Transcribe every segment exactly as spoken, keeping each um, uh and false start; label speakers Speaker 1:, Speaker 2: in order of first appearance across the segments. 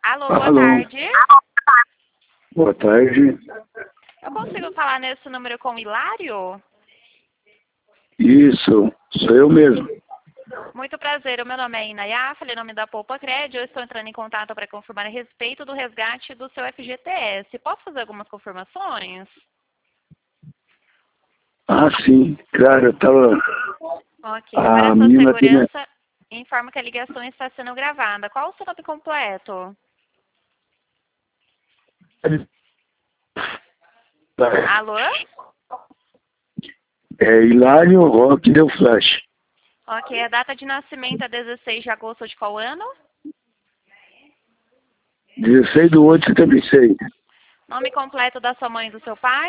Speaker 1: Alô, boa
Speaker 2: Alô.
Speaker 1: tarde.
Speaker 2: Boa tarde.
Speaker 1: Eu consigo falar nesse número com o Hilário?
Speaker 2: Isso, sou eu mesmo.
Speaker 1: Muito prazer, o meu nome é Inayá, falei em nome da Poupa Cred. Eu estou entrando em contato para confirmar a respeito do resgate do seu F G T S. Posso fazer algumas confirmações?
Speaker 2: Ah, sim, claro, eu tava.
Speaker 1: Ok,
Speaker 2: A
Speaker 1: para a sua
Speaker 2: menina tem.
Speaker 1: segurança, informo que a ligação está sendo gravada. Qual o seu nome completo? Alô?
Speaker 2: É Hilário Roque Deu Flash.
Speaker 1: Ok, a data de nascimento é dezesseis de agosto de qual ano?
Speaker 2: dezesseis de oito de setenta e seis.
Speaker 1: Nome completo da sua mãe e do seu pai?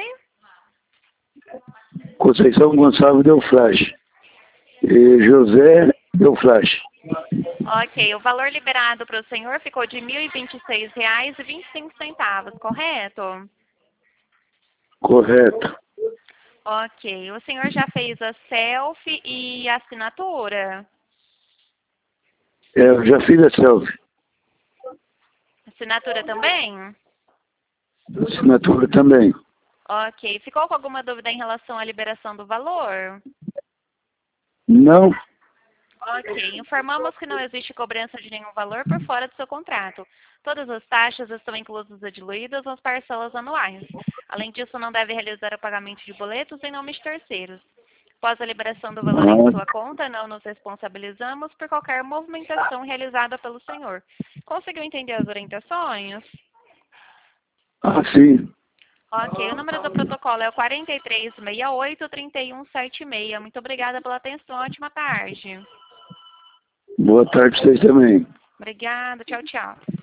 Speaker 2: Conceição Gonçalves Deu Flash. E José Deu Flash.
Speaker 1: Ok, o valor liberado para o senhor ficou de mil e vinte e seis reais e vinte e cinco centavos, correto?
Speaker 2: Correto.
Speaker 1: Ok, o senhor já fez a selfie e a assinatura?
Speaker 2: É, eu já fiz a selfie.
Speaker 1: Assinatura também?
Speaker 2: Assinatura também.
Speaker 1: Ok, ficou com alguma dúvida em relação à liberação do valor?
Speaker 2: Não.
Speaker 1: Ok, informamos que não existe cobrança de nenhum valor por fora do seu contrato. Todas as taxas estão inclusas e diluídas nas parcelas anuais. Além disso, não deve realizar o pagamento de boletos em nome de terceiros. Após a liberação do valor em sua
Speaker 2: Ah,
Speaker 1: conta, não nos responsabilizamos por qualquer movimentação realizada pelo senhor. Conseguiu entender as orientações?
Speaker 2: ah, sim.
Speaker 1: Ok, o número do protocolo é o quatro três seis oito, três um sete seis. Muito obrigada pela atenção. Ótima tarde.
Speaker 2: Boa tarde pra vocês também.
Speaker 1: Obrigada. Tchau, tchau.